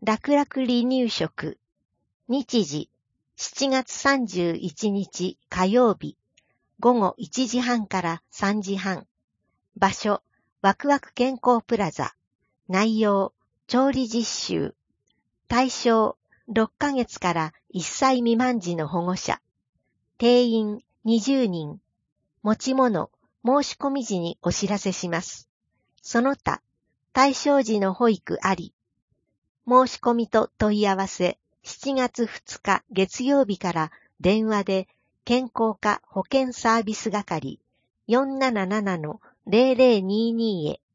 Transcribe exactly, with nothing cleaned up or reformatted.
楽々離乳食。日時、しちがつさんじゅういちにち火曜日、ごごいちじはんからさんじはん。場所、ワクワク健康プラザ。内容、調理実習。対象、ろっかげつからいっさい未満児の保護者。定員にじゅうにん。持ち物、申し込み時にお知らせします。その他、対象児の保育あり。申し込みと問い合わせ、しちがつふつか月曜日から電話で健康課保健サービス係 よんなななのゼロゼロにーにー へ。